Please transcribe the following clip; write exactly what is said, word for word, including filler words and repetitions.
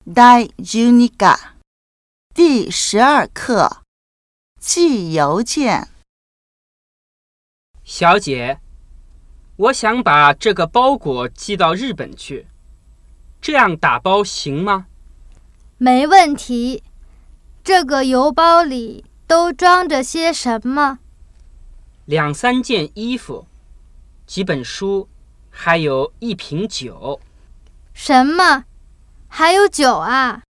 第十二課第十二課寄邮件。 小姐，我想把这个包裹寄到日本去，这样打包行吗？ 没问题。这个邮包里都装着些什么？ 两三件衣服，几本书，还有一瓶酒。 什么？还有酒啊？